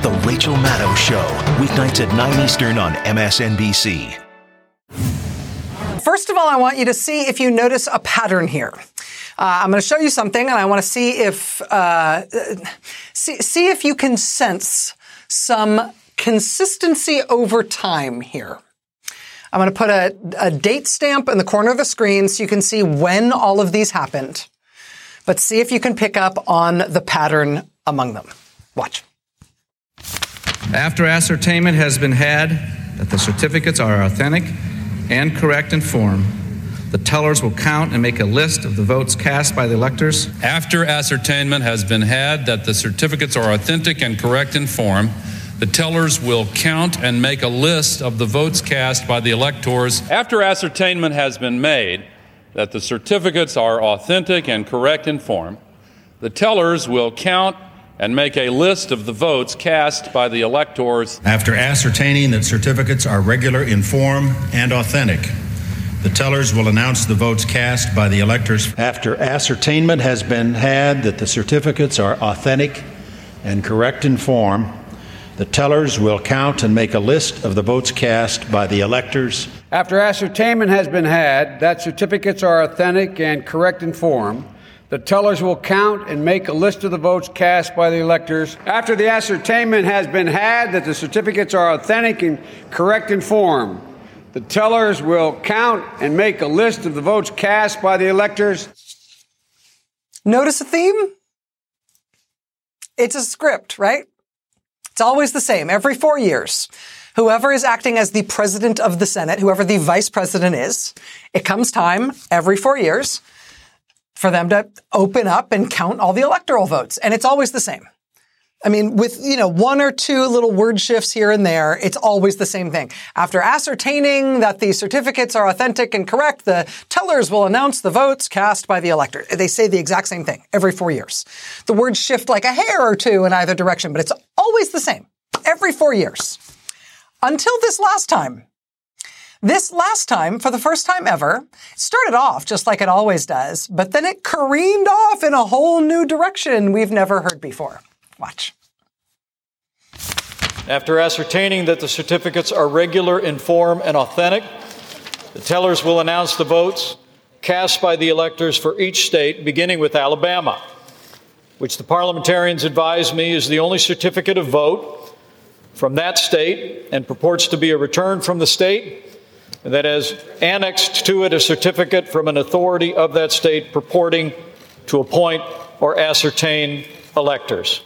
The Rachel Maddow Show, weeknights at 9 Eastern on MSNBC. First of all, I want you to see if you notice a pattern here. I'm going to show you something, and I want to see if see if you can sense some consistency over time here. I'm going to put a date stamp in the corner of the screen so you can see when all of these happened. But see if you can pick up on the pattern among them. Watch. After ascertainment has been had that the certificates are authentic and correct in form, the tellers will count and make a list of the votes cast by the electors. After ascertainment has been had that the certificates are authentic and correct in form, the tellers will count and make a list of the votes cast by the electors. After ascertainment has been made that the certificates are authentic and correct in form, the tellers will count and make a list of the votes cast by the electors. After ascertaining that certificates are regular in form and authentic, the tellers will announce the votes cast by the electors. After ascertainment has been had that the certificates are authentic and correct in form, the tellers will count and make a list of the votes cast by the electors. After ascertainment has been had that certificates are authentic and correct in form, the tellers will count and make a list of the votes cast by the electors. After the ascertainment has been had that the certificates are authentic and correct in form, the tellers will count and make a list of the votes cast by the electors. Notice a theme? It's a script, right? It's always the same. Every 4 years, whoever is acting as the president of the Senate, whoever the vice president is, it comes time every 4 years for them to open up and count all the electoral votes. And it's always the same. I mean, with, one or two little word shifts here and there, it's always the same thing. After ascertaining that the certificates are authentic and correct, the tellers will announce the votes cast by the elector. They say the exact same thing every 4 years. The words shift like a hair or two in either direction, but it's always the same every 4 years. Until this last time. This last time, for the first time ever, it started off just like it always does, but then it careened off in a whole new direction we've never heard before. Watch. After ascertaining that the certificates are regular in form and authentic, the tellers will announce the votes cast by the electors for each state, beginning with Alabama, which the parliamentarians advise me is the only certificate of vote from that state and purports to be a return from the state that has annexed to it a certificate from an authority of that state purporting to appoint or ascertain electors.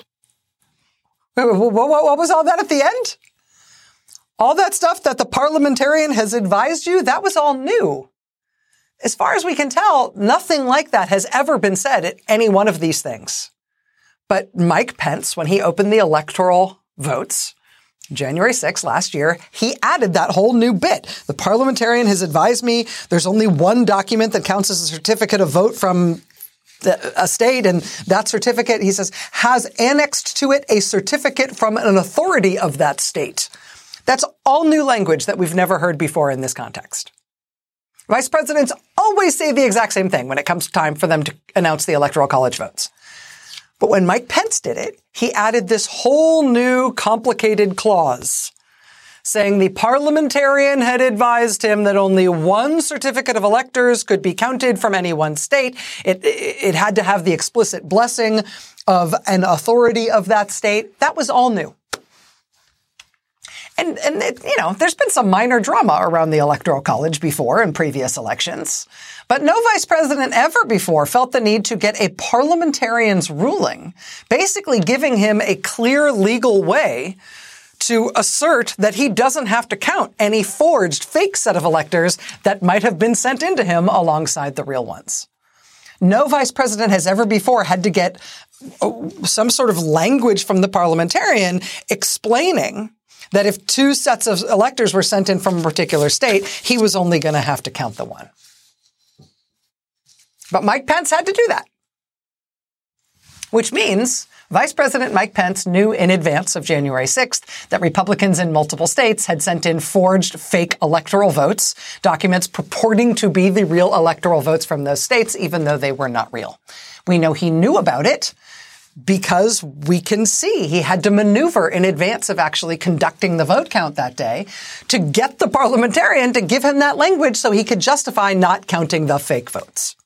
What was all that at the end? All that stuff that the parliamentarian has advised you, that was all new. As far as we can tell, nothing like that has ever been said at any one of these things. But Mike Pence, when he opened the electoral votes, January 6th last year, he added that whole new bit. The parliamentarian has advised me there's only one document that counts as a certificate of vote from a state, and that certificate, he says, has annexed to it a certificate from an authority of that state. That's all new language that we've never heard before in this context. Vice presidents always say the exact same thing when it comes time for them to announce the Electoral College votes. But when Mike Pence did it, he added this whole new complicated clause saying the parliamentarian had advised him that only one certificate of electors could be counted from any one state. It had to have the explicit blessing of an authority of that state. That was all new. And there's been some minor drama around the Electoral College before in previous elections. But no vice president ever before felt the need to get a parliamentarian's ruling, basically giving him a clear legal way to assert that he doesn't have to count any forged fake set of electors that might have been sent into him alongside the real ones. No vice president has ever before had to get some sort of language from the parliamentarian explaining that if two sets of electors were sent in from a particular state, he was only going to have to count the one. But Mike Pence had to do that, which means Vice President Mike Pence knew in advance of January 6th that Republicans in multiple states had sent in forged fake electoral votes, documents purporting to be the real electoral votes from those states, even though they were not real. We know he knew about it because we can see he had to maneuver in advance of actually conducting the vote count that day to get the parliamentarian to give him that language so he could justify not counting the fake votes.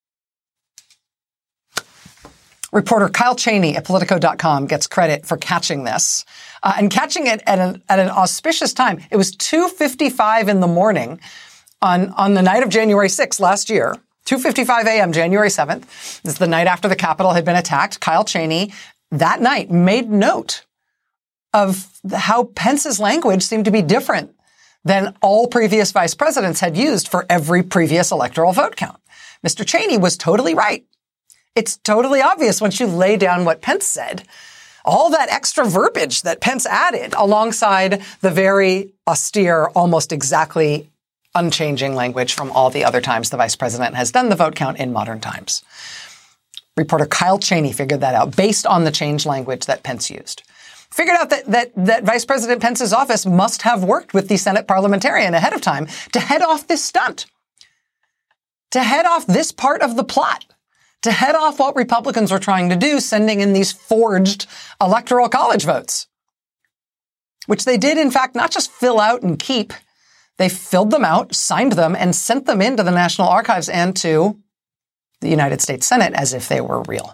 Reporter Kyle Cheney at Politico.com gets credit for catching this, and catching it at an auspicious time. It was 2:55 in the morning on the night of January 6th last year, 2:55 a.m. January 7th. This is the night after the Capitol had been attacked. Kyle Cheney that night made note of how Pence's language seemed to be different than all previous vice presidents had used for every previous electoral vote count. Mr. Cheney was totally right. It's totally obvious once you lay down what Pence said. All that extra verbiage that Pence added alongside the very austere, almost exactly unchanging language from all the other times the vice president has done the vote count in modern times. Reporter Kyle Cheney figured that out based on the changed language that Pence used. Figured out that Vice President Pence's office must have worked with the Senate parliamentarian ahead of time to head off this stunt, to head off this part of the plot, to head off what Republicans were trying to do, sending in these forged electoral college votes, which they did, in fact, not just fill out and keep. They filled them out, signed them, and sent them into the National Archives and to the United States Senate as if they were real.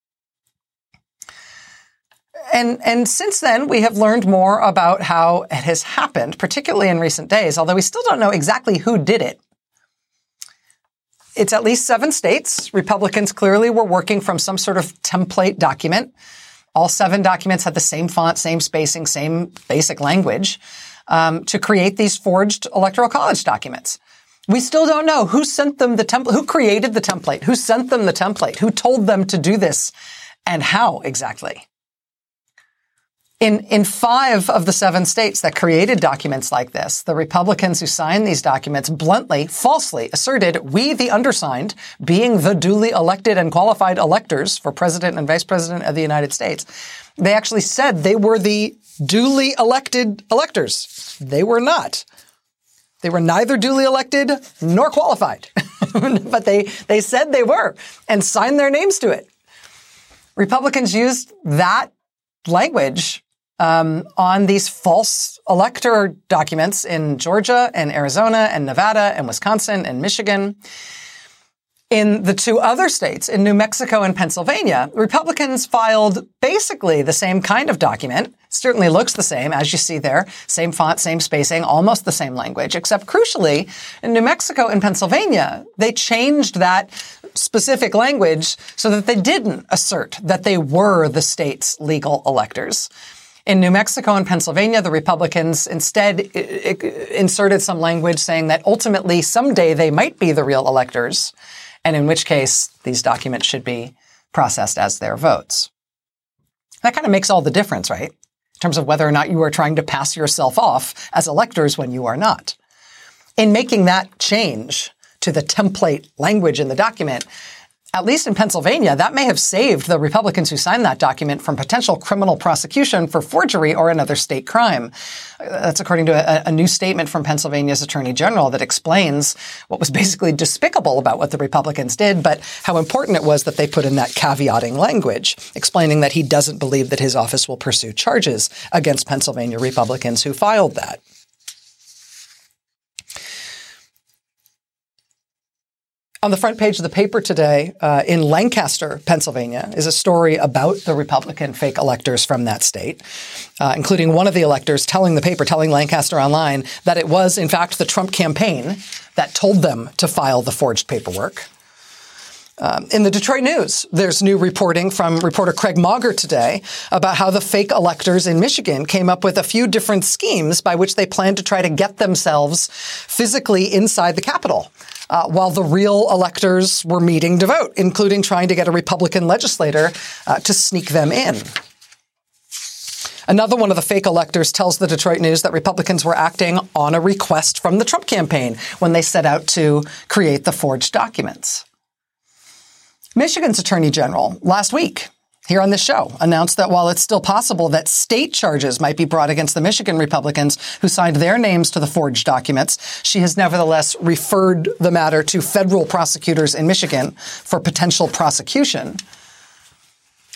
And since then, we have learned more about how it has happened, particularly in recent days, although we still don't know exactly who did it. It's at least 7 states. Republicans clearly were working from some sort of template document. All 7 documents had the same font, same spacing, same basic language to create these forged electoral college documents. We still don't know who sent them the template, who created the template, who sent them the template, who told them to do this, and how exactly. In 5 of the 7 states that created documents like this, the Republicans who signed these documents bluntly, falsely asserted, we, the undersigned, being the duly elected and qualified electors for president and vice president of the United States, they actually said they were the duly elected electors. They were not. They were neither duly elected nor qualified. But they said they were and signed their names to it. Republicans used that language on these false elector documents in Georgia and Arizona and Nevada and Wisconsin and Michigan. In the 2 other states, in New Mexico and Pennsylvania, Republicans filed basically the same kind of document. Certainly looks the same, as you see there. Same font, same spacing, almost the same language, except crucially, in New Mexico and Pennsylvania, they changed that specific language so that they didn't assert that they were the state's legal electors. In New Mexico and Pennsylvania, the Republicans instead inserted some language saying that ultimately someday they might be the real electors, and in which case these documents should be processed as their votes. That kind of makes all the difference, right? In terms of whether or not you are trying to pass yourself off as electors when you are not. In making that change to the template language in the document, at least in Pennsylvania, that may have saved the Republicans who signed that document from potential criminal prosecution for forgery or another state crime. That's according to a new statement from Pennsylvania's Attorney General that explains what was basically despicable about what the Republicans did, but how important it was that they put in that caveating language, explaining that he doesn't believe that his office will pursue charges against Pennsylvania Republicans who filed that. On the front page of the paper today, in Lancaster, Pennsylvania, is a story about the Republican fake electors from that state, including one of the electors telling Lancaster Online, that it was, in fact, the Trump campaign that told them to file the forged paperwork. In the Detroit News, there's new reporting from reporter Craig Mauger today about how the fake electors in Michigan came up with a few different schemes by which they planned to try to get themselves physically inside the Capitol, while the real electors were meeting to vote, including trying to get a Republican legislator to sneak them in. Another one of the fake electors tells the Detroit News that Republicans were acting on a request from the Trump campaign when they set out to create the forged documents. Michigan's Attorney General last week, here on this show, announced that while it's still possible that state charges might be brought against the Michigan Republicans who signed their names to the forged documents, she has nevertheless referred the matter to federal prosecutors in Michigan for potential prosecution.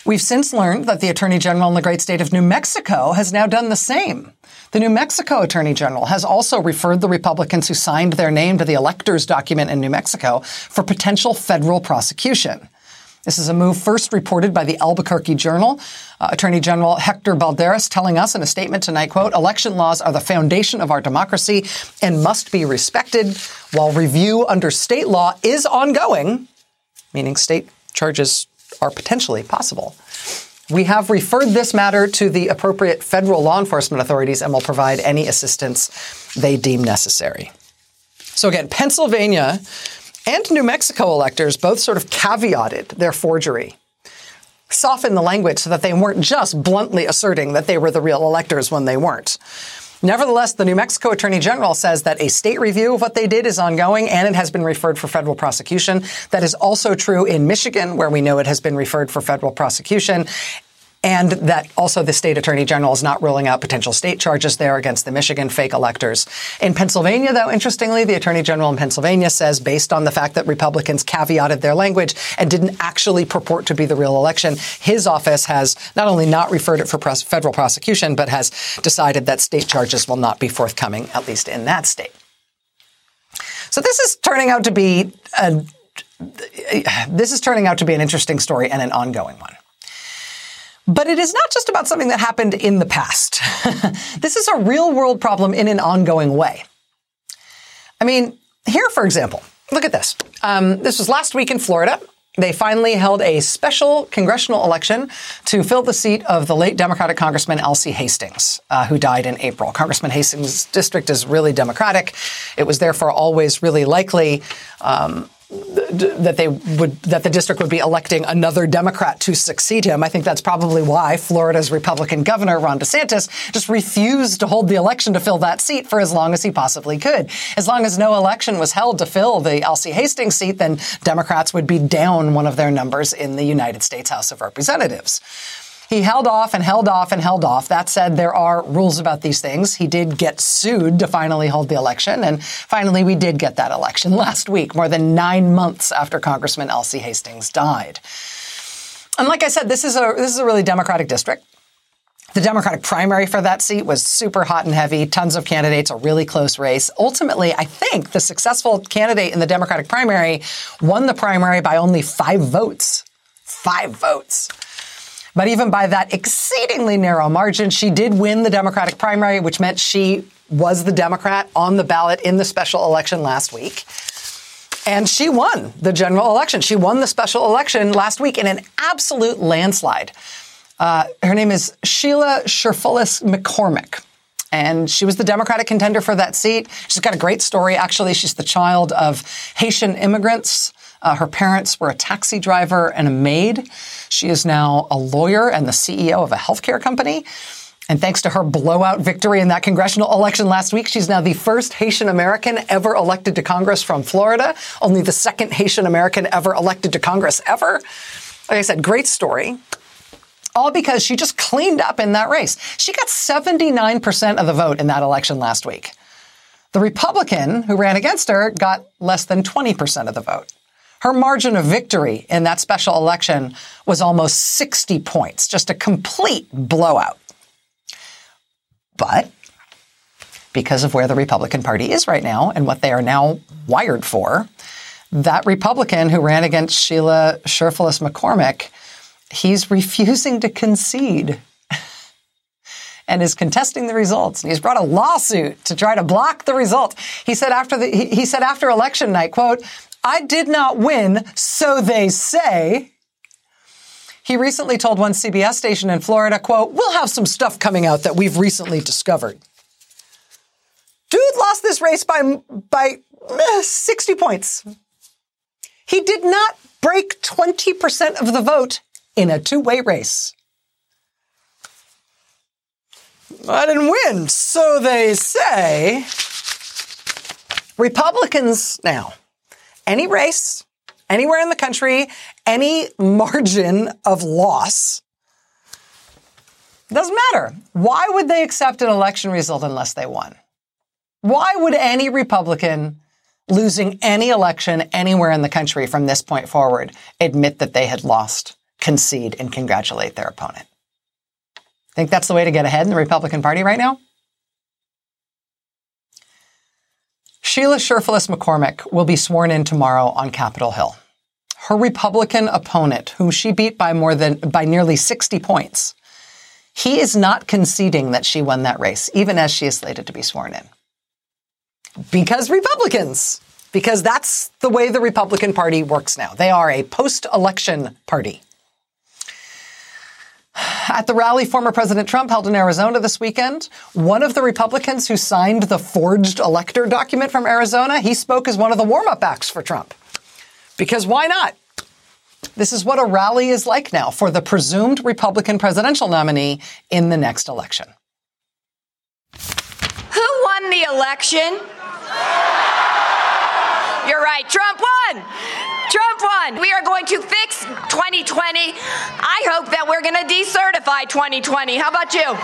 We've since learned that the Attorney General in the great state of New Mexico has now done the same. The New Mexico Attorney General has also referred the Republicans who signed their name to the electors document in New Mexico for potential federal prosecution. This is a move first reported by the Albuquerque Journal. Attorney General Hector Balderas telling us in a statement tonight, quote, "Election laws are the foundation of our democracy and must be respected, while review under state law is ongoing," meaning state charges are potentially possible. "We have referred this matter to the appropriate federal law enforcement authorities and will provide any assistance they deem necessary." So again, Pennsylvania and New Mexico electors both sort of caveated their forgery, softened the language so that they weren't just bluntly asserting that they were the real electors when they weren't. Nevertheless, the New Mexico Attorney General says that a state review of what they did is ongoing and it has been referred for federal prosecution. That is also true in Michigan, where we know it has been referred for federal prosecution. And that also the state attorney general is not ruling out potential state charges there against the Michigan fake electors. In Pennsylvania, though, interestingly, the attorney general in Pennsylvania says, based on the fact that Republicans caveated their language and didn't actually purport to be the real election, his office has not only not referred it for federal prosecution, but has decided that state charges will not be forthcoming, at least in that state. So this is turning out to be an interesting story and an ongoing one. But it is not just about something that happened in the past. This is a real-world problem in an ongoing way. I mean, here, for example, look at this. This was last week in Florida. They finally held a special congressional election to fill the seat of the late Democratic Congressman Alcee Hastings, who died in April. Congressman Hastings' district is really Democratic. It was therefore always really likely that the district would be electing another Democrat to succeed him. I think that's probably why Florida's Republican governor, Ron DeSantis, just refused to hold the election to fill that seat for as long as he possibly could. As long as no election was held to fill the Alcee Hastings seat, then Democrats would be down one of their numbers in the United States House of Representatives. He held off and held off and held off. That said, there are rules about these things. He did get sued to finally hold the election. And finally, we did get that election last week, more than 9 months after Congressman Alcee Hastings died. And like I said, this is a really Democratic district. The Democratic primary for that seat was super hot and heavy, tons of candidates, a really close race. Ultimately, I think the successful candidate in the Democratic primary won the primary by only 5 votes. 5 votes. But even by that exceedingly narrow margin, she did win the Democratic primary, which meant she was the Democrat on the ballot in the special election last week. And she won the general election. She won the special election last week in an absolute landslide. Her name is Sheila Sherfulis McCormick. And she was the Democratic contender for that seat. She's got a great story. Actually, she's the child of Haitian immigrants. Her parents were a taxi driver and a maid. She is now a lawyer and the CEO of a healthcare company. And thanks to her blowout victory in that congressional election last week, she's now the first Haitian American ever elected to Congress from Florida, only the second Haitian American ever elected to Congress ever. Like I said, great story. All because she just cleaned up in that race. She got 79% of the vote in that election last week. The Republican who ran against her got less than 20% of the vote. Her margin of victory in that special election was almost 60 points, just a complete blowout. But because of where the Republican Party is right now and what they are now wired for, that Republican who ran against Sheila Sherfulis McCormick, he's refusing to concede and is contesting the results. And he's brought a lawsuit to try to block the result. He said after election night, quote, "I did not win, so they say." He recently told one CBS station in Florida, quote, "We'll have some stuff coming out that we've recently discovered." Dude lost this race by 60 points. He did not break 20% of the vote in a two-way race. "I didn't win, so they say." Republicans now, any race, anywhere in the country, any margin of loss, doesn't matter. Why would they accept an election result unless they won? Why would any Republican losing any election anywhere in the country from this point forward admit that they had lost? concede and congratulate their opponent. Think that's the way to get ahead in the Republican Party right now? Sheila Sherfilis McCormick will be sworn in tomorrow on Capitol Hill. Her Republican opponent, whom she beat by nearly 60 points, he is not conceding that she won that race, even as she is slated to be sworn in. Because Republicans. Because that's the way the Republican Party works now. They are a post-election party. At the rally former President Trump held in Arizona this weekend, one of the Republicans who signed the forged elector document from Arizona, he spoke as one of the warm-up acts for Trump. Because why not? This is what a rally is like now for the presumed Republican presidential nominee in the next election. Who won the election? You're right, Trump won! Trump won! We are going to fix 2020. I hope that we're going to decertify 2020. How about you?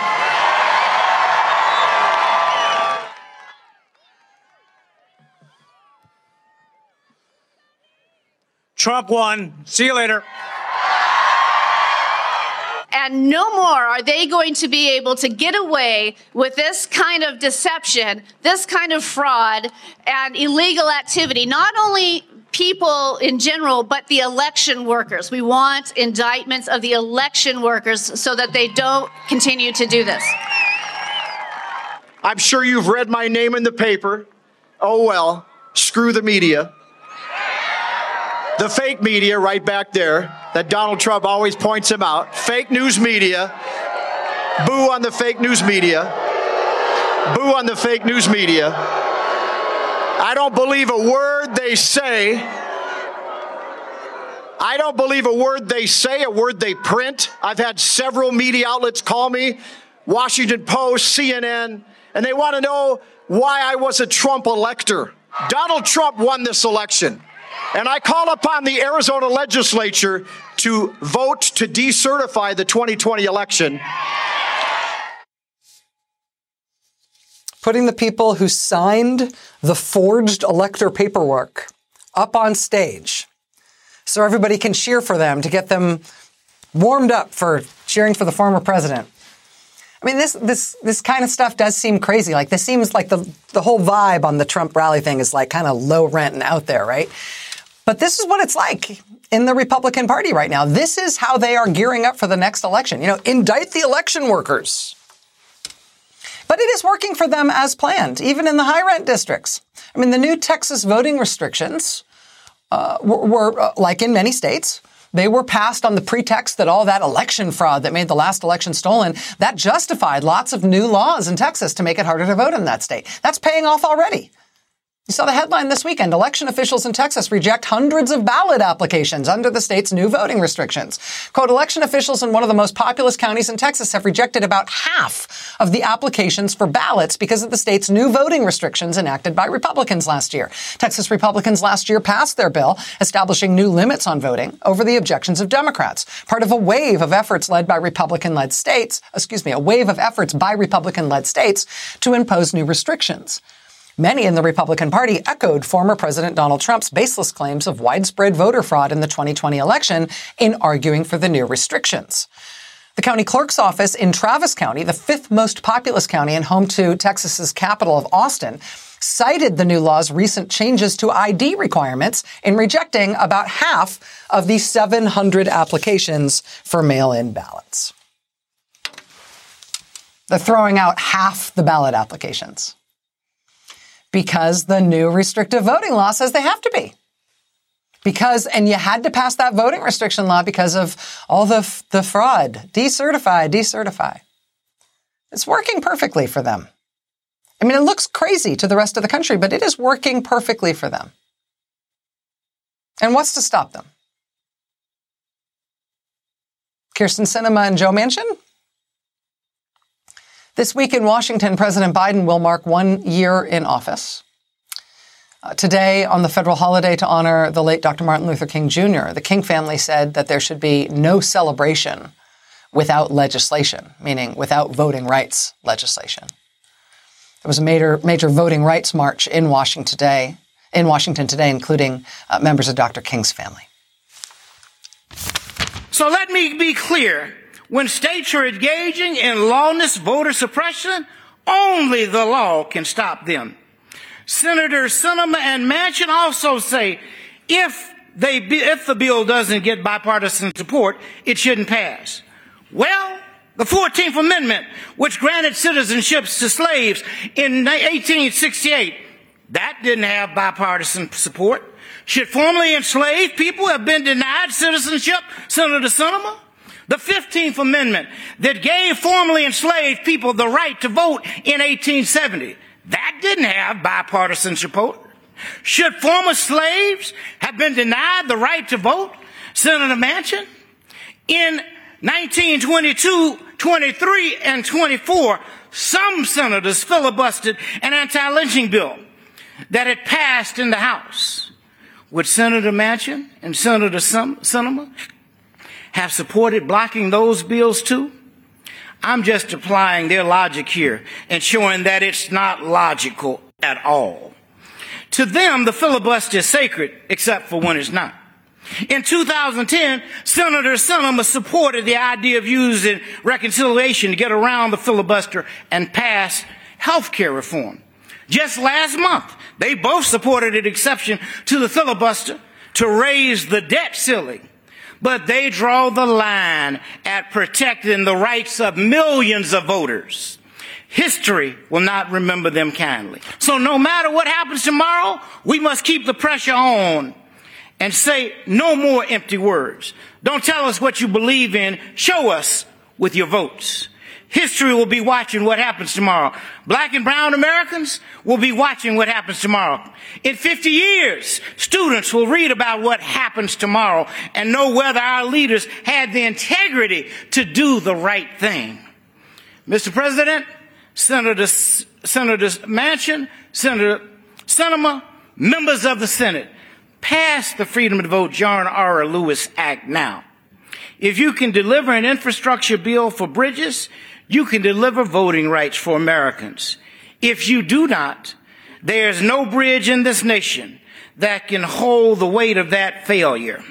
Trump won. See you later. And no more are they going to be able to get away with this kind of deception, this kind of fraud and illegal activity. Not only people in general, but the election workers. We want indictments of the election workers so that they don't continue to do this. I'm sure you've read my name in the paper. Oh, well, screw the media. The fake media right back there that Donald Trump always points him out. Fake news media. Boo on the fake news media. Boo on the fake news media. I don't believe a word they say. I don't believe a word they say, a word they print. I've had several media outlets call me, Washington Post, CNN, and they want to know why I was a Trump elector. Donald Trump won this election. And I call upon the Arizona legislature to vote to decertify the 2020 election. Putting the people who signed the forged elector paperwork up on stage so everybody can cheer for them, to get them warmed up for cheering for the former president. I mean, this kind of stuff does seem crazy. Like, this seems like the whole vibe on the Trump rally thing is like kind of low rent and out there, right? But this is what it's like in the Republican Party right now. This is how they are gearing up for the next election. You know, indict the election workers. But it is working for them as planned, even in the high rent districts. I mean, the new Texas voting restrictions were like in many states, they were passed on the pretext that all that election fraud that made the last election stolen, that justified lots of new laws in Texas to make it harder to vote in that state. That's paying off already. You saw the headline this weekend. Election officials in Texas reject hundreds of ballot applications under the state's new voting restrictions. Quote, election officials in one of the most populous counties in Texas have rejected about half of the applications for ballots because of the state's new voting restrictions enacted by Republicans last year. Texas Republicans last year passed their bill establishing new limits on voting over the objections of Democrats, part of a wave of efforts by Republican-led states to impose new restrictions. Many in the Republican Party echoed former President Donald Trump's baseless claims of widespread voter fraud in the 2020 election in arguing for the new restrictions. The county clerk's office in Travis County, the fifth most populous county and home to Texas's capital of Austin, cited the new law's recent changes to ID requirements in rejecting about half of the 700 applications for mail-in ballots. They're throwing out half the ballot applications because the new restrictive voting law says they have to be. And you had to pass that voting restriction law because of all the fraud. Decertify. It's working perfectly for them. I mean, it looks crazy to the rest of the country, but it is working perfectly for them. And what's to stop them? Kyrsten Sinema and Joe Manchin? This week in Washington, President Biden will mark 1 year in office. Today, on the federal holiday to honor the late Dr. Martin Luther King Jr., the King family said that there should be no celebration without legislation, meaning without voting rights legislation. There was a major voting rights march in Washington today, including members of Dr. King's family. So let me be clear. When states are engaging in lawless voter suppression, only the law can stop them. Senators Sinema and Manchin also say if the bill doesn't get bipartisan support, it shouldn't pass. Well, the 14th Amendment, which granted citizenships to slaves in 1868, that didn't have bipartisan support. Should formerly enslaved people have been denied citizenship, Senator Sinema? The 15th Amendment that gave formerly enslaved people the right to vote in 1870, that didn't have bipartisan support. Should former slaves have been denied the right to vote, Senator Manchin? In 1922, 23, and 24, some senators filibustered an anti-lynching bill that had passed in the House. Would Senator Manchin and Senator Sinema have supported blocking those bills too? I'm just applying their logic here and showing that it's not logical at all. To them, the filibuster is sacred, except for when it's not. In 2010, Senator Sinema supported the idea of using reconciliation to get around the filibuster and pass health care reform. Just last month, they both supported an exception to the filibuster to raise the debt ceiling. But they draw the line at protecting the rights of millions of voters. History will not remember them kindly. So no matter what happens tomorrow, we must keep the pressure on and say no more empty words. Don't tell us what you believe in. Show us with your votes. History will be watching what happens tomorrow. Black and brown Americans will be watching what happens tomorrow. In 50 years, students will read about what happens tomorrow and know whether our leaders had the integrity to do the right thing. Mr. President, Senators Manchin, Senator Sinema, members of the Senate, pass the Freedom to Vote John R. Lewis Act now. If you can deliver an infrastructure bill for bridges, you can deliver voting rights for Americans. If you do not, there's no bridge in this nation that can hold the weight of that failure.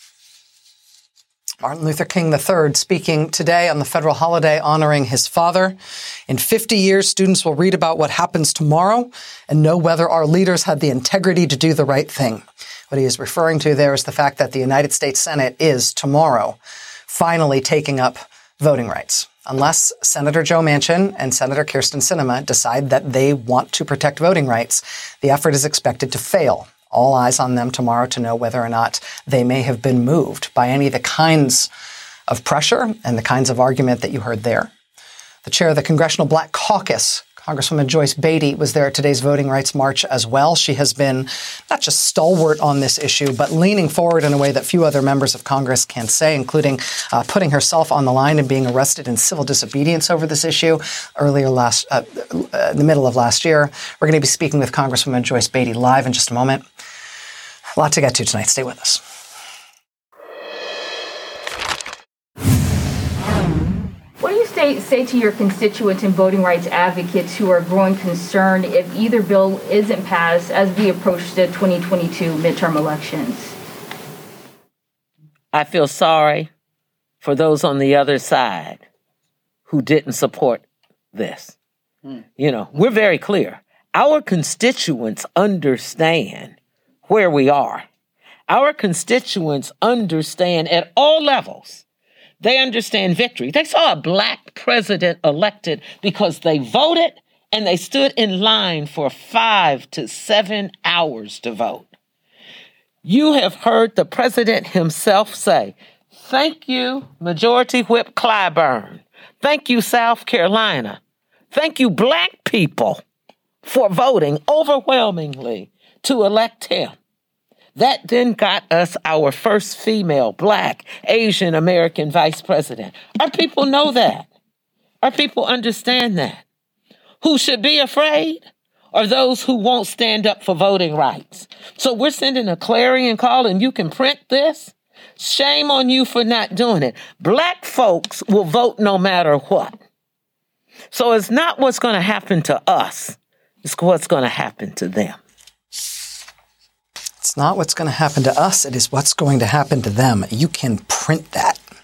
Martin Luther King III speaking today on the federal holiday honoring his father. In 50 years, students will read about what happens tomorrow and know whether our leaders had the integrity to do the right thing. What he is referring to there is the fact that the United States Senate is tomorrow finally taking up voting rights. Unless Senator Joe Manchin and Senator Kyrsten Sinema decide that they want to protect voting rights, the effort is expected to fail. All eyes on them tomorrow to know whether or not they may have been moved by any of the kinds of pressure and the kinds of argument that you heard there. The chair of the Congressional Black Caucus, Congresswoman Joyce Beatty, was there at today's voting rights march as well. She has been not just stalwart on this issue, but leaning forward in a way that few other members of Congress can say, including putting herself on the line and being arrested in civil disobedience over this issue in the middle of last year. We're going to be speaking with Congresswoman Joyce Beatty live in just a moment. A lot to get to tonight. Stay with us. What do you say to your constituents and voting rights advocates who are growing concerned if either bill isn't passed as we approach the 2022 midterm elections? I feel sorry for those on the other side who didn't support this. You know, we're very clear. Our constituents understand where we are. Our constituents understand at all levels. They understand victory. They saw a black president elected because they voted and they stood in line for 5 to 7 hours to vote. You have heard the president himself say, thank you, Majority Whip Clyburn. Thank you, South Carolina. Thank you, black people, for voting overwhelmingly to elect him. That then got us our first female, black, Asian American vice president. Our people know that. Our people understand that. Who should be afraid are those who won't stand up for voting rights. So we're sending a clarion call, and you can print this. Shame on you for not doing it. Black folks will vote no matter what. So it's not what's going to happen to us. It's what's going to happen to them. It's not what's going to happen to us. It is what's going to happen to them. You can print that.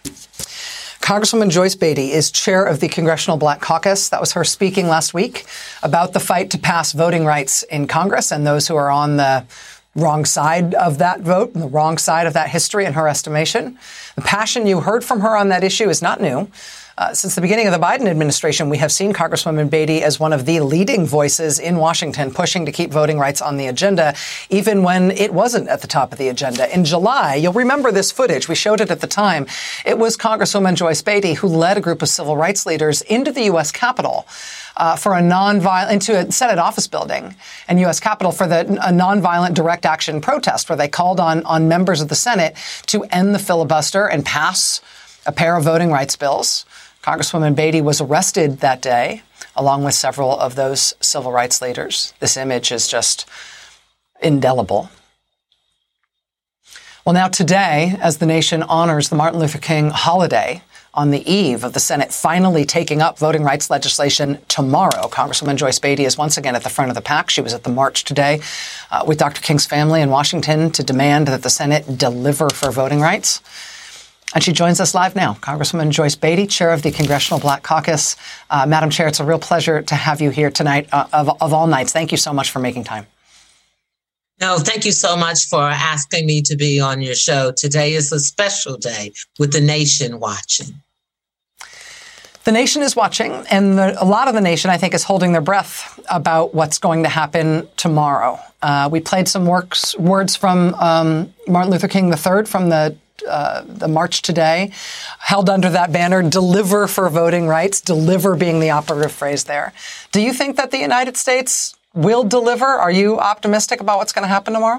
Congresswoman Joyce Beatty is chair of the Congressional Black Caucus. That was her speaking last week about the fight to pass voting rights in Congress and those who are on the wrong side of that vote, the wrong side of that history in her estimation. The passion you heard from her on that issue is not new. Since the beginning of the Biden administration, we have seen Congresswoman Beatty as one of the leading voices in Washington pushing to keep voting rights on the agenda, even when it wasn't at the top of the agenda. In July, you'll remember this footage. We showed it at the time. It was Congresswoman Joyce Beatty who led a group of civil rights leaders into the U.S. Capitol for into a Senate office building and U.S. Capitol for a nonviolent direct action protest where they called on members of the Senate to end the filibuster and pass a pair of voting rights bills. Congresswoman Beatty was arrested that day, along with several of those civil rights leaders. This image is just indelible. Well, now today, as the nation honors the Martin Luther King holiday, on the eve of the Senate finally taking up voting rights legislation tomorrow, Congresswoman Joyce Beatty is once again at the front of the pack. She was at the march today with Dr. King's family in Washington to demand that the Senate deliver for voting rights. And she joins us live now. Congresswoman Joyce Beatty, chair of the Congressional Black Caucus. Madam Chair, it's a real pleasure to have you here tonight of all nights. Thank you so much for making time. No, thank you so much for asking me to be on your show. Today is a special day with the nation watching. The nation is watching, and a lot of the nation, I think, is holding their breath about what's going to happen tomorrow. We played some words from Martin Luther King III from the march today, held under that banner, deliver for voting rights, deliver being the operative phrase there. Do you think that the United States will deliver? Are you optimistic about what's going to happen tomorrow?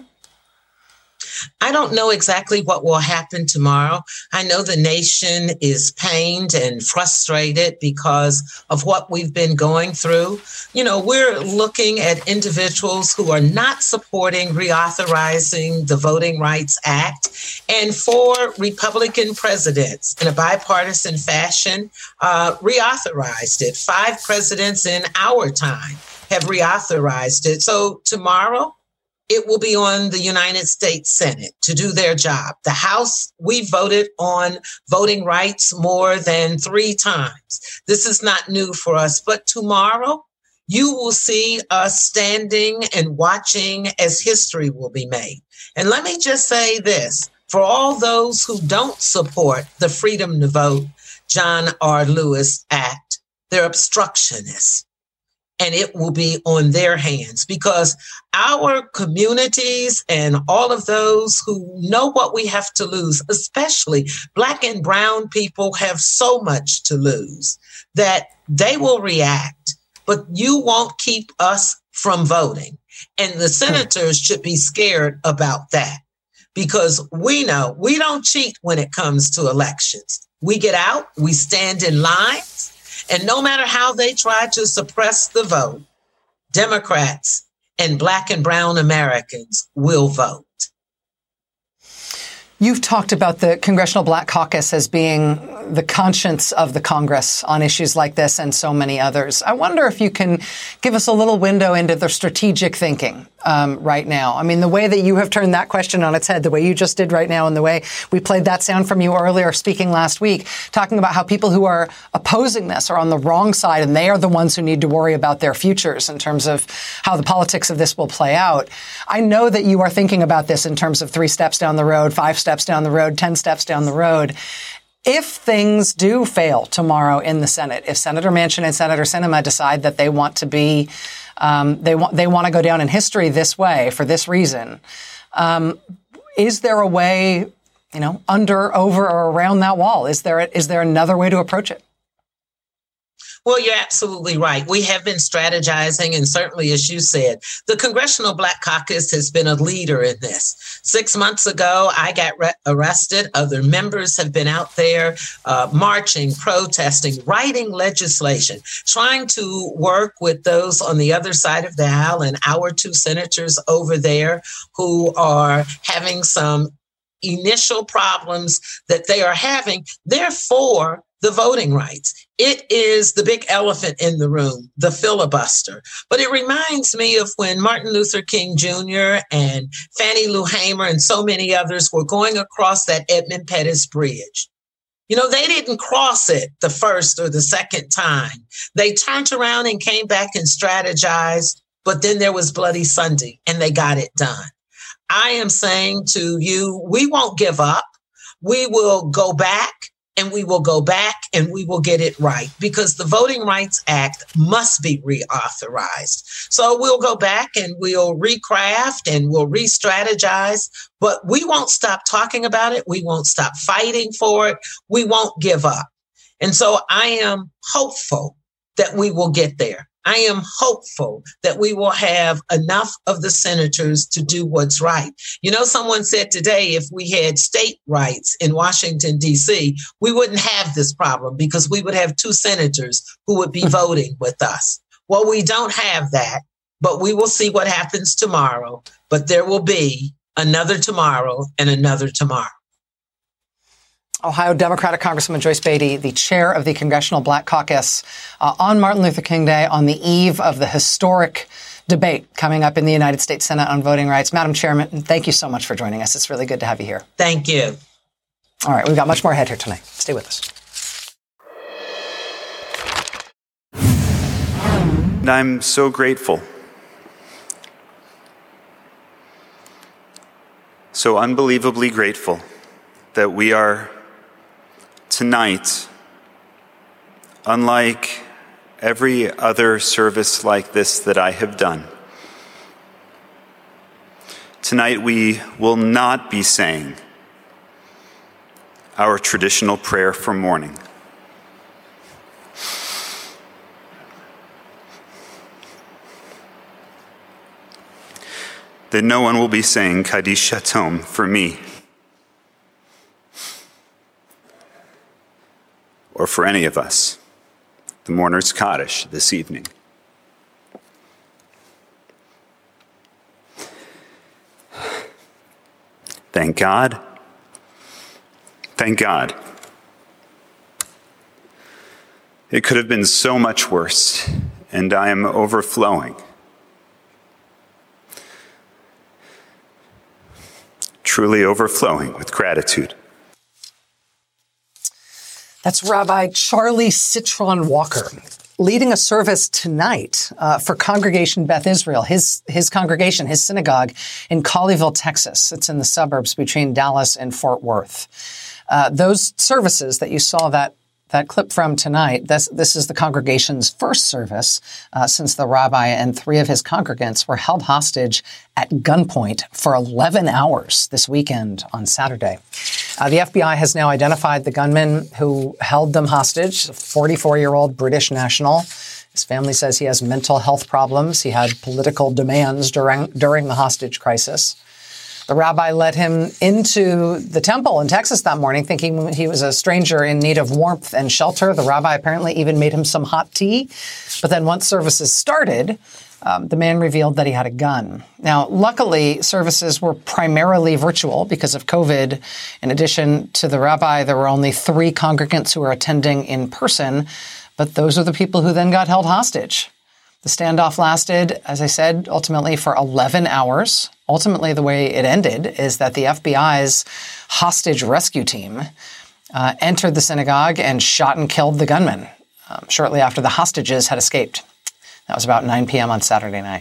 I don't know exactly what will happen tomorrow. I know the nation is pained and frustrated because of what we've been going through. You know, we're looking at individuals who are not supporting reauthorizing the Voting Rights Act, and 4 Republican presidents in a bipartisan fashion reauthorized it. 5 presidents in our time have reauthorized it. So tomorrow, it will be on the United States Senate to do their job. The House, we voted on voting rights more than 3 times. This is not new for us, but tomorrow you will see us standing and watching as history will be made. And let me just say this, for all those who don't support the Freedom to Vote John R. Lewis Act, they're obstructionists. And it will be on their hands because our communities and all of those who know what we have to lose, especially Black and brown people, have so much to lose that they will react, but you won't keep us from voting. And the senators should be scared about that because we know we don't cheat when it comes to elections. We get out, we stand in lines. And no matter how they try to suppress the vote, Democrats and Black and brown Americans will vote. You've talked about the Congressional Black Caucus as being the conscience of the Congress on issues like this and so many others. I wonder if you can give us a little window into their strategic thinking right now. I mean, the way that you have turned that question on its head, the way you just did right now, and the way we played that sound from you earlier speaking last week, talking about how people who are opposing this are on the wrong side and they are the ones who need to worry about their futures in terms of how the politics of this will play out. I know that you are thinking about this in terms of 3 steps down the road, 5 steps down the road, 10 steps down the road. If things do fail tomorrow in the Senate, if Senator Manchin and Senator Sinema decide that they want to be, they want to go down in history this way for this reason, is there a way, under, over, or around that wall? Is there another way to approach it? Well, you're absolutely right. We have been strategizing, and certainly, as you said, the Congressional Black Caucus has been a leader in this. 6 months ago, I got arrested. Other members have been out there marching, protesting, writing legislation, trying to work with those on the other side of the aisle and our 2 senators over there who are having some initial problems that they are having. Therefore, the voting rights. It is the big elephant in the room, the filibuster. But it reminds me of when Martin Luther King Jr. and Fannie Lou Hamer and so many others were going across that Edmund Pettus Bridge. You know, they didn't cross it the first or the second time. They turned around and came back and strategized, but then there was Bloody Sunday and they got it done. I am saying to you, we won't give up. We will go back and we will go back and we will get it right because the Voting Rights Act must be reauthorized. So we'll go back and we'll recraft and we'll re-strategize, but we won't stop talking about it. We won't stop fighting for it. We won't give up. And so I am hopeful that we will get there. I am hopeful that we will have enough of the senators to do what's right. You know, someone said today, if we had state rights in Washington, D.C., we wouldn't have this problem because we would have 2 senators who would be voting with us. Well, we don't have that, but we will see what happens tomorrow. But there will be another tomorrow and another tomorrow. Ohio Democratic Congresswoman Joyce Beatty, the chair of the Congressional Black Caucus, on Martin Luther King Day, on the eve of the historic debate coming up in the United States Senate on voting rights. Madam Chairman, thank you so much for joining us. It's really good to have you here. Thank you. All right, we've got much more ahead here tonight. Stay with us. And I'm so grateful. So unbelievably grateful that we are tonight, unlike every other service like this that I have done. Tonight we will not be saying our traditional prayer for mourning. That no one will be saying Kaddish Yatom for me, or for any of us, the mourner's Kaddish this evening. Thank God. Thank God. It could have been so much worse, and I am overflowing. Truly overflowing with gratitude. That's Rabbi Charlie Citron Walker leading a service tonight for Congregation Beth Israel, his congregation, his synagogue in Colleyville, Texas. It's in the suburbs between Dallas and Fort Worth. Those services that you saw that clip from tonight, this is the congregation's first service since the rabbi and 3 of his congregants were held hostage at gunpoint for 11 hours this weekend on Saturday. The FBI has now identified the gunman who held them hostage, a 44-year-old British national. His family says he has mental health problems. He had political demands during the hostage crisis. The rabbi led him into the temple in Texas that morning, thinking he was a stranger in need of warmth and shelter. The rabbi apparently even made him some hot tea. But then once services started, the man revealed that he had a gun. Now, luckily, services were primarily virtual because of COVID. In addition to the rabbi, there were only 3 congregants who were attending in person. But those are the people who then got held hostage. The standoff lasted, as I said, ultimately for 11 hours. Ultimately, the way it ended is that the FBI's hostage rescue team entered the synagogue and shot and killed the gunman shortly after the hostages had escaped. That was about 9 p.m. on Saturday night.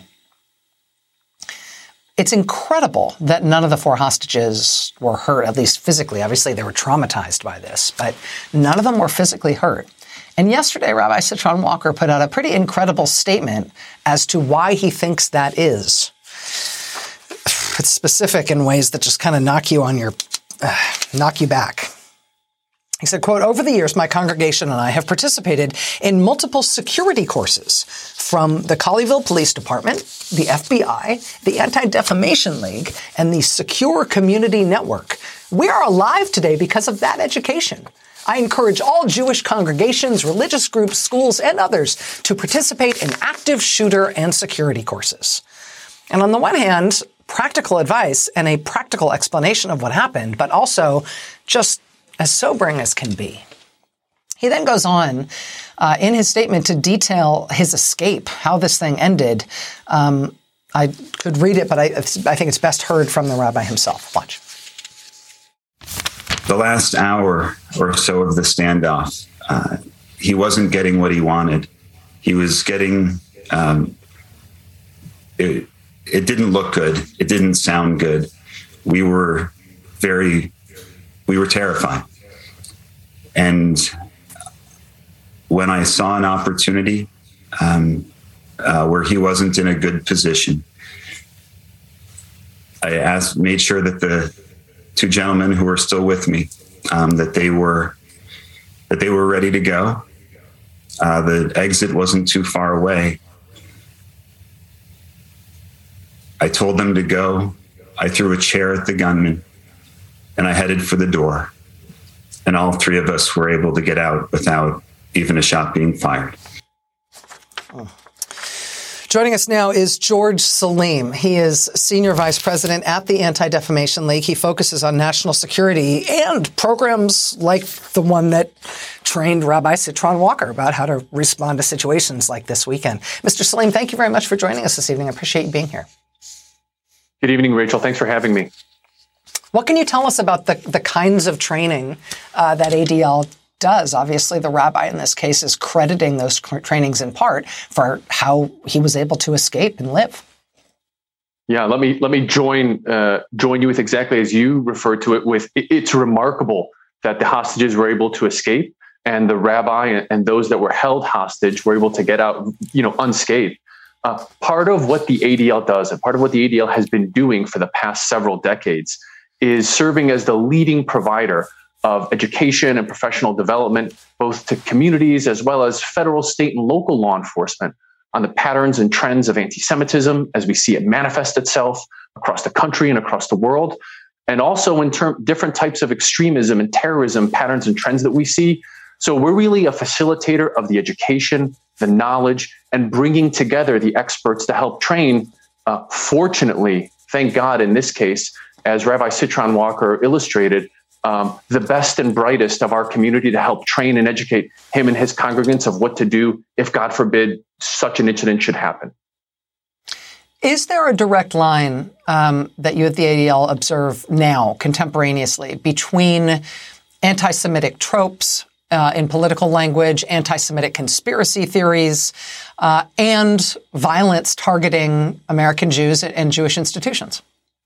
It's incredible that none of the 4 hostages were hurt, at least physically. Obviously, they were traumatized by this, but none of them were physically hurt. And yesterday, Rabbi Citron Walker put out a pretty incredible statement as to why he thinks that is. It's specific in ways that just kind of knock you back. He said, quote, "Over the years, my congregation and I have participated in multiple security courses from the Colleyville Police Department, the FBI, the Anti-Defamation League, and the Secure Community Network. We are alive today because of that education. I encourage all Jewish congregations, religious groups, schools, and others to participate in active shooter and security courses." And on the one hand, practical advice and a practical explanation of what happened, but also just as sobering as can be. He then goes on in his statement to detail his escape, how this thing ended. I could read it, but I think it's best heard from the rabbi himself. Watch. the last hour or so of the standoff, he wasn't getting what he wanted. He was getting, it didn't look good. It didn't sound good. We were terrified. And when I saw an opportunity where he wasn't in a good position, I made sure that the two gentlemen who were still with me, that they were ready to go. The exit wasn't too far away. I told them to go. I threw a chair at the gunman and I headed for the door. And all three of us were able to get out without even a shot being fired. Joining us now is George Salim. He is Senior Vice President at the Anti-Defamation League. He focuses on national security and programs like the one that trained Rabbi Citron Walker about how to respond to situations like this weekend. Mr. Salim, thank you very much for joining us this evening. I appreciate you being here. Good evening, Rachel. Thanks for having me. What can you tell us about the kinds of training that ADL does? Obviously, the rabbi in this case is crediting those trainings in part for how he was able to escape and live. Yeah, let me join you with exactly as you referred to it. It's remarkable that the hostages were able to escape, and the rabbi and those that were held hostage were able to get out, unscathed. Part of what the ADL does, and part of what the ADL has been doing for the past several decades, is serving as the leading provider of education and professional development, both to communities as well as federal, state, and local law enforcement on the patterns and trends of anti-Semitism as we see it manifest itself across the country and across the world, and also in different types of extremism and terrorism patterns and trends that we see. So we're really a facilitator of the education, the knowledge, and bringing together the experts to help train. Fortunately, thank God in this case, as Rabbi Citron Walker illustrated, the best and brightest of our community to help train and educate him and his congregants of what to do if, God forbid, such an incident should happen. Is there a direct line that you at the ADL observe now, contemporaneously, between anti-Semitic tropes in political language, anti-Semitic conspiracy theories, and violence targeting American Jews and Jewish institutions?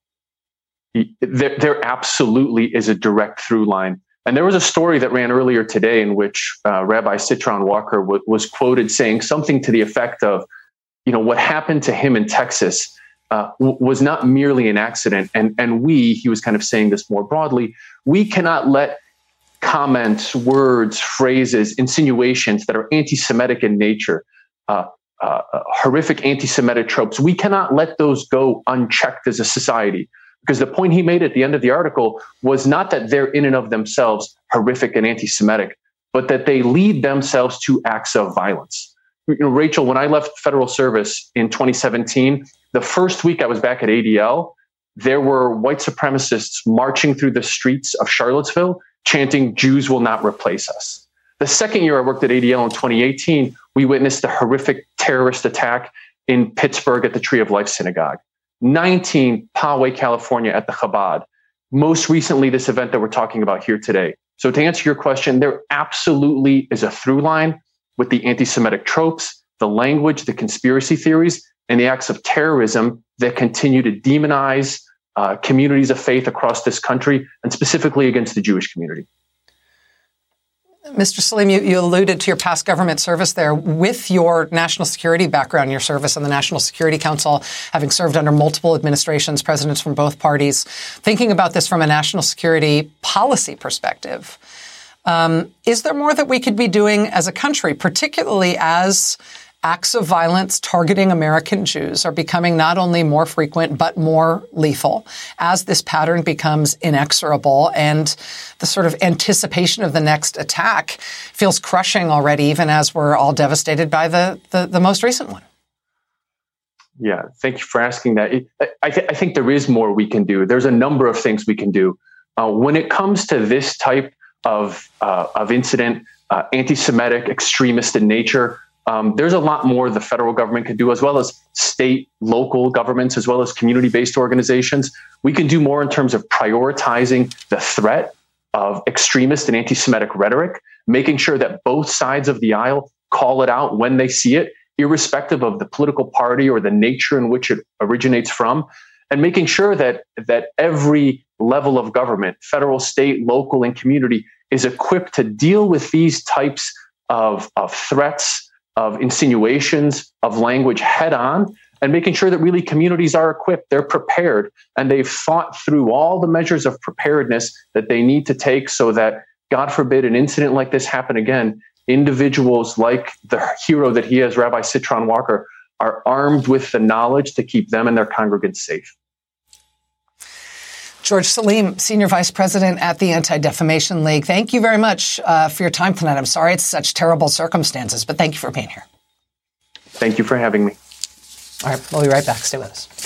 There absolutely is a direct through line. And there was a story that ran earlier today in which Rabbi Citron Walker was quoted saying something to the effect of, what happened to him in Texas was not merely an accident. And he was kind of saying this more broadly, we cannot let comments, words, phrases, insinuations that are anti-Semitic in nature, horrific anti-Semitic tropes, we cannot let those go unchecked as a society. Because the point he made at the end of the article was not that they're in and of themselves horrific and anti-Semitic, but that they lead themselves to acts of violence. Rachel, when I left federal service in 2017, the first week I was back at ADL, there were white supremacists marching through the streets of Charlottesville, chanting, "Jews will not replace us." The second year I worked at ADL in 2018, we witnessed a horrific terrorist attack in Pittsburgh at the Tree of Life Synagogue. 19, Poway, California at the Chabad. Most recently, this event that we're talking about here today. So to answer your question, there absolutely is a through line with the anti-Semitic tropes, the language, the conspiracy theories, and the acts of terrorism that continue to demonize communities of faith across this country, and specifically against the Jewish community. Mr. Salim, you alluded to your past government service there. With your national security background, your service on the National Security Council, having served under multiple administrations, presidents from both parties, thinking about this from a national security policy perspective, is there more that we could be doing as a country, particularly as acts of violence targeting American Jews are becoming not only more frequent, but more lethal as this pattern becomes inexorable and the sort of anticipation of the next attack feels crushing already, even as we're all devastated by the most recent one? Yeah, thank you for asking that. I think there is more we can do. There's a number of things we can do. When it comes to this type of incident, anti-Semitic, extremist in nature, there's a lot more the federal government can do, as well as state, local governments, as well as community-based organizations. We can do more in terms of prioritizing the threat, extremist and anti-Semitic rhetoric, making sure that both sides of the aisle call it out when they see it, irrespective of the political party or the nature in which it originates from, and making sure that every level of government, federal, state, local, and community, is equipped to deal with these types of threats, of insinuations, of language head on, and making sure that really communities are equipped, they're prepared, and they've thought through all the measures of preparedness that they need to take so that, God forbid, an incident like this happen again, individuals like the hero that he is, Rabbi Citron Walker, are armed with the knowledge to keep them and their congregants safe. George Salim, Senior Vice President at the Anti-Defamation League, thank you very much for your time tonight. I'm sorry it's such terrible circumstances, but thank you for being here. Thank you for having me. All right, we'll be right back. Stay with us.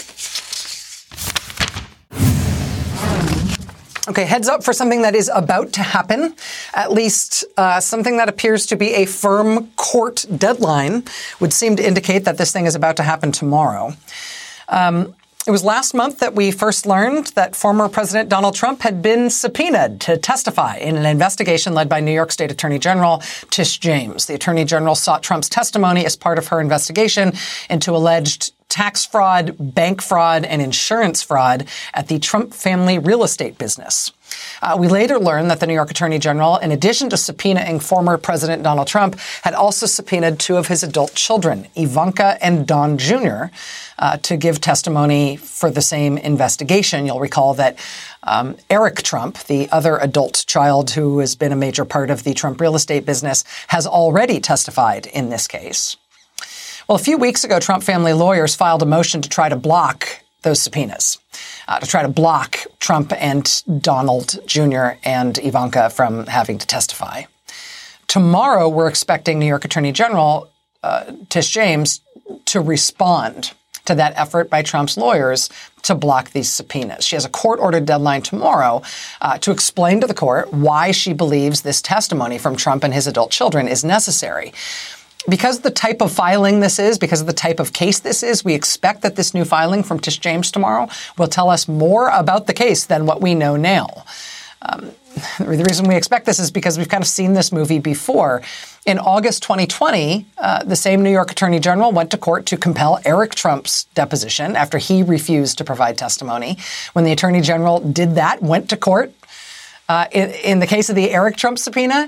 Okay, heads up for something that is about to happen, at least something that appears to be a firm court deadline would seem to indicate that this thing is about to happen tomorrow. It was last month that we first learned that former President Donald Trump had been subpoenaed to testify in an investigation led by New York State Attorney General Tish James. The Attorney General sought Trump's testimony as part of her investigation into alleged tax fraud, bank fraud, and insurance fraud at the Trump family real estate business. We later learned that the New York Attorney General, in addition to subpoenaing former President Donald Trump, had also subpoenaed two of his adult children, Ivanka and Don Jr., to give testimony for the same investigation. You'll recall that Eric Trump, the other adult child who has been a major part of the Trump real estate business, has already testified in this case. Well, a few weeks ago, Trump family lawyers filed a motion to try to block those subpoenas, to try to block Trump and Donald Jr. and Ivanka from having to testify. Tomorrow, we're expecting New York Attorney General Tish James to respond to that effort by Trump's lawyers to block these subpoenas. She has a court-ordered deadline tomorrow to explain to the court why she believes this testimony from Trump and his adult children is necessary. Because of the type of filing this is, because of the type of case this is, we expect that this new filing from Tish James tomorrow will tell us more about the case than what we know now. The reason we expect this is because we've kind of seen this movie before. In August 2020, the same New York Attorney General went to court to compel Eric Trump's deposition after he refused to provide testimony. When the Attorney General did that, went to court, in the case of the Eric Trump subpoena,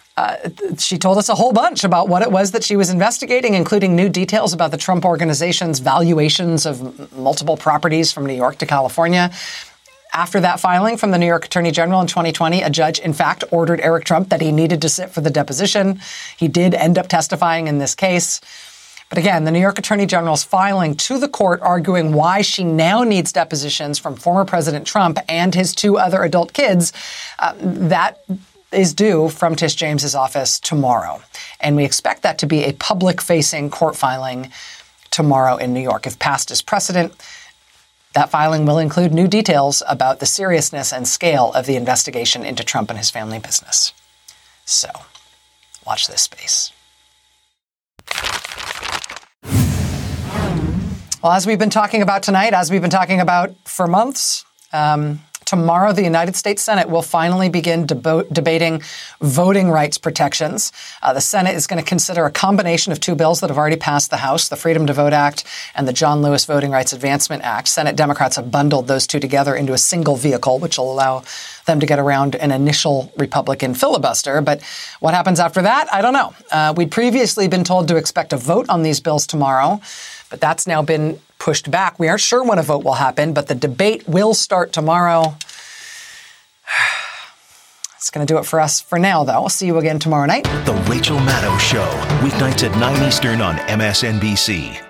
she told us a whole bunch about what it was that she was investigating, including new details about the Trump organization's valuations of multiple properties from New York to California. After that filing from the New York Attorney General in 2020, a judge, in fact, ordered Eric Trump that he needed to sit for the deposition. He did end up testifying in this case. But again, the New York Attorney General's filing to the court arguing why she now needs depositions from former President Trump and his two other adult kids, that is due from Tish James's office tomorrow. And we expect that to be a public-facing court filing tomorrow in New York. If passed as precedent, that filing will include new details about the seriousness and scale of the investigation into Trump and his family business. So, watch this space. Well, as we've been talking about tonight, as we've been talking about for months, tomorrow, the United States Senate will finally begin debating voting rights protections. The Senate is going to consider a combination of two bills that have already passed the House, the Freedom to Vote Act and the John Lewis Voting Rights Advancement Act. Senate Democrats have bundled those two together into a single vehicle, which will allow them to get around an initial Republican filibuster. But what happens after that? I don't know. We'd previously been told to expect a vote on these bills tomorrow, but that's now been pushed back. We aren't sure when a vote will happen, but the debate will start tomorrow. It's going to do it for us for now, though. We'll see you again tomorrow night. The Rachel Maddow Show, weeknights at 9 Eastern on MSNBC.